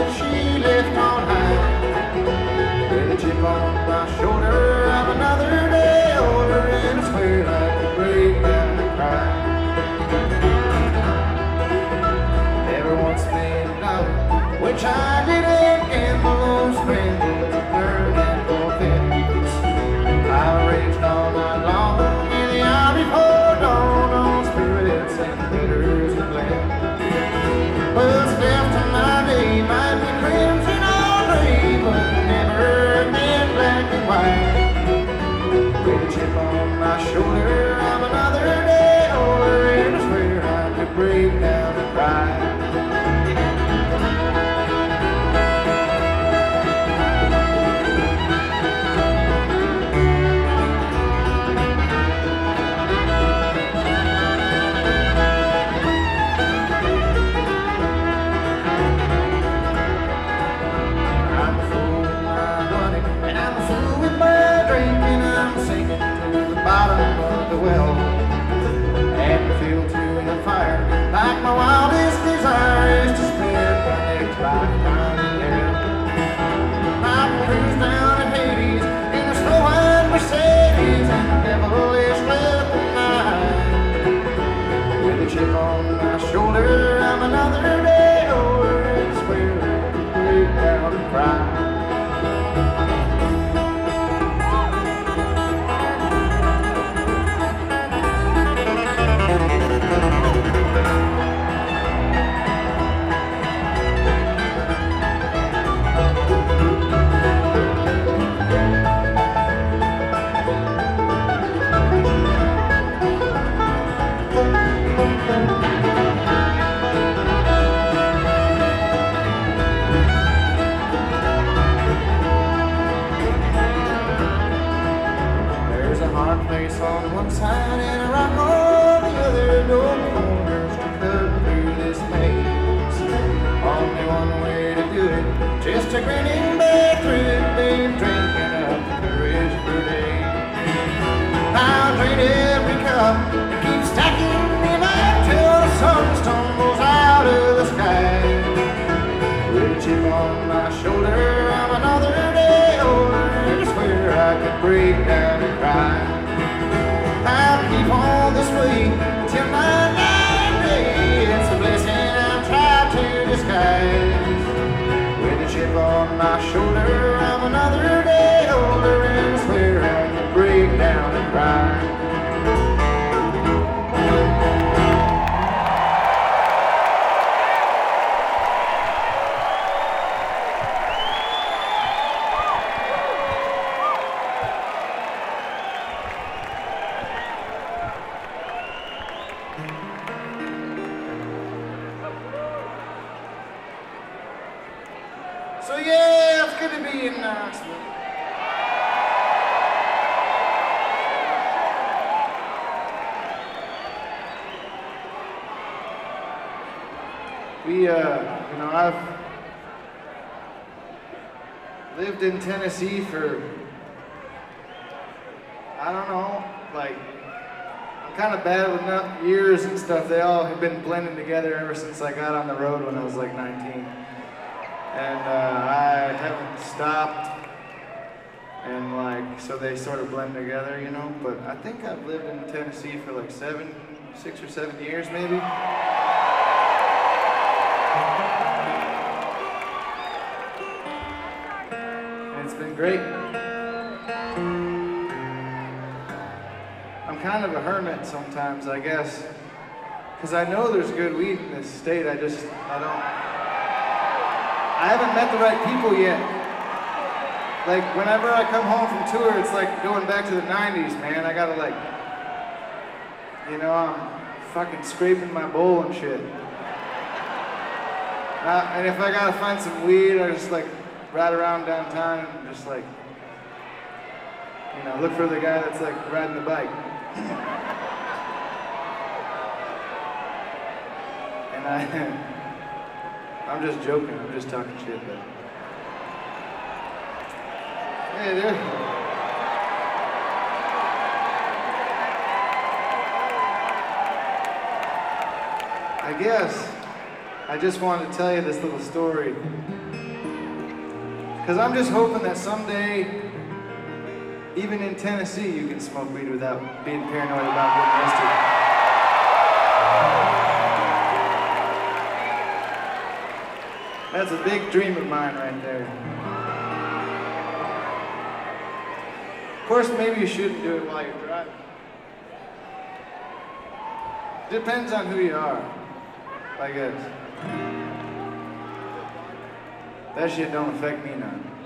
that she left on high. With a chip on my shoulder, I'm another day older, and I swear I could break down and cry. Never once made a dollar, which I didn't gamble or scramble to learn and forfeit. I raged all night long in the army for dawn on spirits and bitters and glad. What's left of my day might be crimson or gray, but never again black and white. With a chip on my shoulder, I'm another day older, and I swear I could break down and cry. Well, and feel to the fire like my wildest desire is to spend my next lifetime in hell. I cruise down in Hades in a snow white Mercedes, and the devil is left behind. With a chip on my shoulder, I'm another day older, and I swear I could break down and cry. Place on one side and a rock on the other, no corners to cut through this maze. Only one way to do it, just a grinning back through it, been drinking up the courage for days. I'll drain every cup and keep stacking them up till the sun stumbles out of the sky. With a chip on my shoulder, I'm another day older, and I swear I could break down and cry. I'll keep on this way till my dying day. It's a blessing I've tried to disguise. With a chip on my shoulder, I'm another day older, and I swear I can break down and cry. So yeah, it's good to be in Knoxville. I've lived in Tennessee for, I don't know, like, I'm kind of bad with years and stuff. They all have been blending together ever since I got on the road when I was like 19. And I haven't stopped, and like, so they sort of blend together, you know, but I think I've lived in Tennessee for like 6 or 7 years maybe. And it's been great. I'm kind of a hermit sometimes, I guess, because I know there's good weed in this state, I haven't met the right people yet. Like, whenever I come home from tour, it's like going back to the 90s, man. I gotta like, I'm fucking scraping my bowl and shit. And if I gotta find some weed, I just like ride around downtown and just like, look for the guy that's like riding the bike. And I'm just joking, I'm just talking shit, but. Hey there. I guess I just wanted to tell you this little story Because I'm just hoping that someday, even in Tennessee, you can smoke weed without being paranoid about getting arrested. That's a big dream of mine right there. Of course, maybe you shouldn't do it while you're driving. Depends on who you are, I guess. That shit don't affect me none.